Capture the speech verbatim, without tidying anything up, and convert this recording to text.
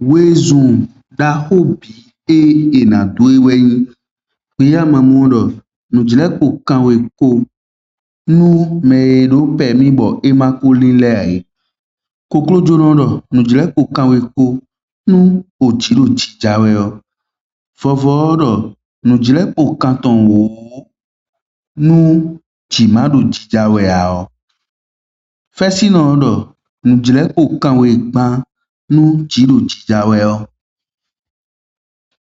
wezun da hobi e ena doe wenyi kpeya mamundo nujile kpo kanwe ko nu me do pemi bo ema ko linle ai koklo jonondo nujile kpo kanwe ko nu ochiro chijawe o vovodo nujile kpo kanton wo nu chimado chijawe ao fesinondo nujile kpo kanwe gban nu chiro chijawe o